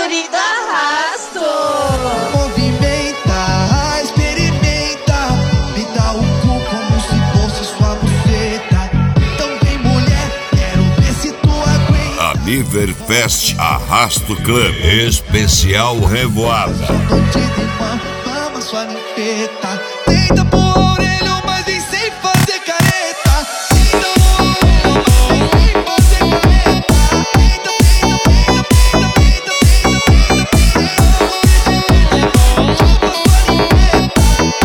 Yuri do Arrasto. Movimenta, experimenta, me dá o cu como se fosse sua buceta. Então vem mulher, quero ver se tu aguenta. Aniverfest Arrasto Club Especial Revoada. Sou bandido e mama sua ninfeta. Deita pro orelho, mas vem sem fazer careta. Deita pro orelho, mas vem sem fazer careta. Deita, chupa sua ninfeta.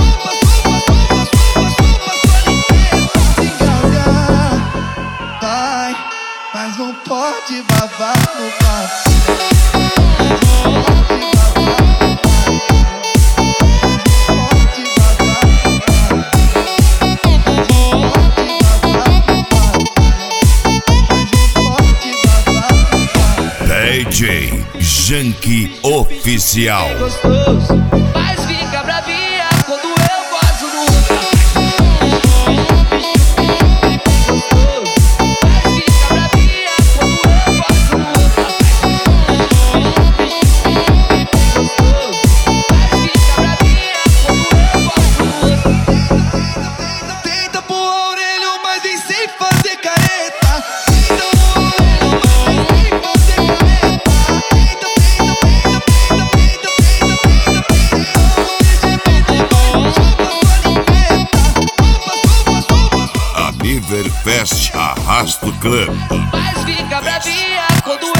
Chupa sua ninfeta. Se engasgar, vai, mas não pode babar no papo. DJ Janky Oficial. Gostoso, mas fica bravinha quando eu gosto do outro. Gostoso, mas fica bravinha quando eu gosto do outro. Gostoso, mas fica bravinha quando eu gosto do outro. Deita pro orelho, mas vem sem fazer careta. Deita pro orelho, mas vem sem fazer careta. Aniverfest Arrasto Club. Mas fica bravinha quando